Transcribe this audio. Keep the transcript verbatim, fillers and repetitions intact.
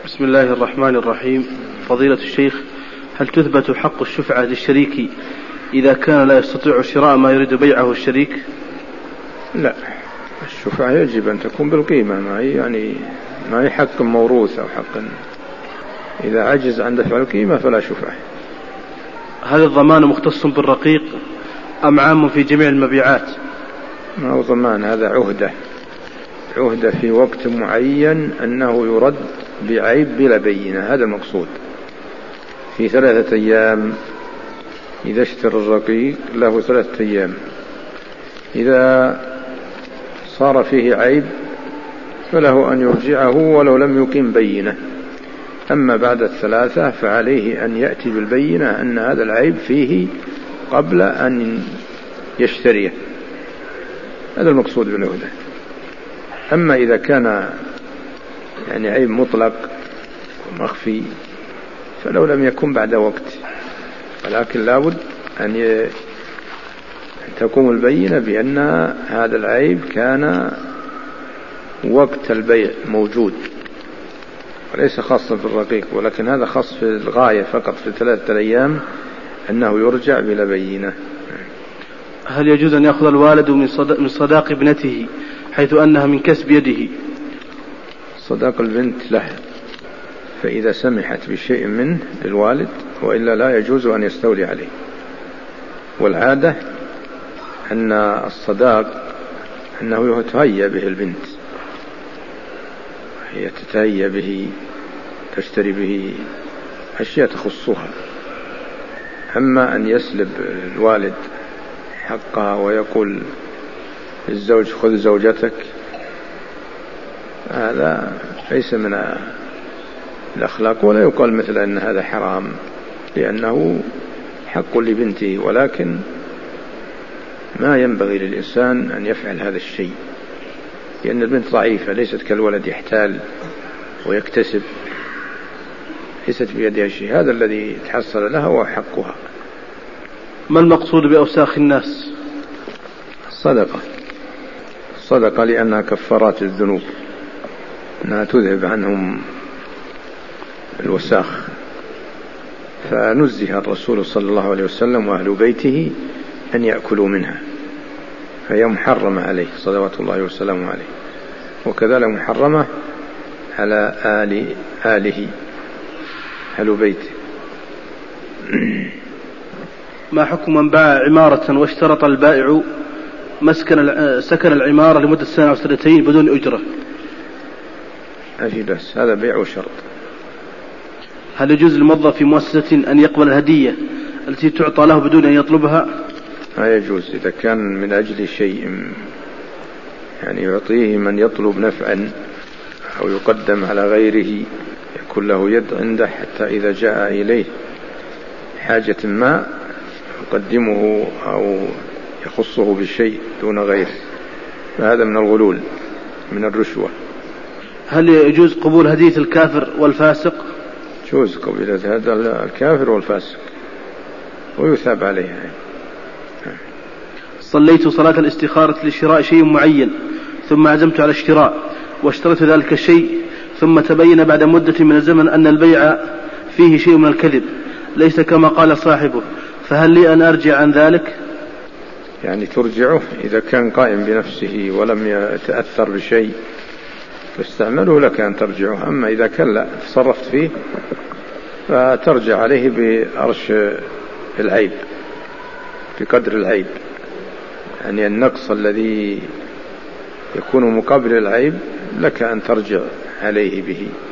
بسم الله الرحمن الرحيم. فضيلة الشيخ، هل تثبت حق الشفعة للشريك إذا كان لا يستطيع شراء ما يريد بيعه الشريك؟ لا، الشفعة يجب أن تكون بالقيمة، ما هي يعني ما هي حق موروث أو حق، إذا عجز عن دفع القيمة فلا شفعة. هل الضمان مختص بالرقيق أم عام في جميع المبيعات؟ ما هو ضمان، هذا عهدة عهدة في وقت معين أنه يرد بعيب بلا بينة، هذا المقصود. في ثلاثة أيام إذا اشترى الرقيق له ثلاثة أيام، إذا صار فيه عيب فله أن يرجعه ولو لم يقيم بينة. أما بعد الثلاثة فعليه أن يأتي بالبينة أن هذا العيب فيه قبل أن يشتريه، هذا المقصود بالعهدة. أما إذا كان يعني عيب مطلق ومخفي فلو لم يكن بعد وقت، ولكن لابد أن تقوم البينة بأن هذا العيب كان وقت البيع موجود، وليس خاصا في الرقيق، ولكن هذا خاص في الغاية فقط في ثلاثة أيام أنه يرجع بلا بينة. هل يجوز أن يأخذ الوالد من صداق ابنته حيث أنها من كسب يده؟ صداق البنت له، فإذا سمحت بشيء منه للوالد، وإلا لا يجوز أن يستولي عليه. والعادة أن الصداق أنه يتهيأ به البنت، هي تتهيأ به، تشتري به أشياء تخصها. أما أن يسلب الوالد حقها ويقول الزوج خذ زوجتك، هذا ليس من الأخلاق، ولا يقال مثل أن هذا حرام، لأنه حق لبنته، ولكن ما ينبغي للإنسان أن يفعل هذا الشيء، لأن البنت ضعيفة ليست كالولد يحتال ويكتسب، ليست بيدها شيء، هذا الذي تحصل لها وحقها. ما المقصود بأوساخ الناس؟ صدقة صدقة لأنها كفارات الذنوب، أنها تذهب عنهم الوساخ. فنزه الرسول صلى الله عليه وسلم وأهل بيته أن يأكلوا منها، فهي محرمة عليه صلوات الله وسلامه عليه، وكذلك محرمة على آل آله أهل بيته. ما حكم من باع عمارة واشترط البائع مسكن سكن العمارة لمدة سنة أو سنتين بدون أجرة؟ أجي بس هذا بيع وشرط. هل يجوز للموظف في مؤسسة أن يقبل الهدية التي تعطى له بدون أن يطلبها؟ لا يجوز، إذا كان من أجل شيء يعني يعطيه من يطلب نفعا أو يقدم على غيره، يكون له يد عنده حتى إذا جاء إليه حاجة ما يقدمه أو يخصه بالشيء دون غيره، فهذا من الغلول من الرشوة. هل يجوز قبول هدية الكافر والفاسق؟ يجوز قبول هذا الكافر والفاسق ويثاب عليها. صليت صلاة الاستخارة لشراء شيء معين ثم عزمت على الشراء واشتريت ذلك الشيء، ثم تبين بعد مدة من الزمن أن البيع فيه شيء من الكذب ليس كما قال صاحبه، فهل لي أن أرجع عن ذلك؟ يعني ترجعه إذا كان قائم بنفسه ولم يتأثر بشيء فاستعمله لك أن ترجعه. أما إذا كان لا تصرفت فيه فترجع عليه بأرش العيب بقدر العيب، يعني النقص الذي يكون مقابل العيب لك أن ترجع عليه به.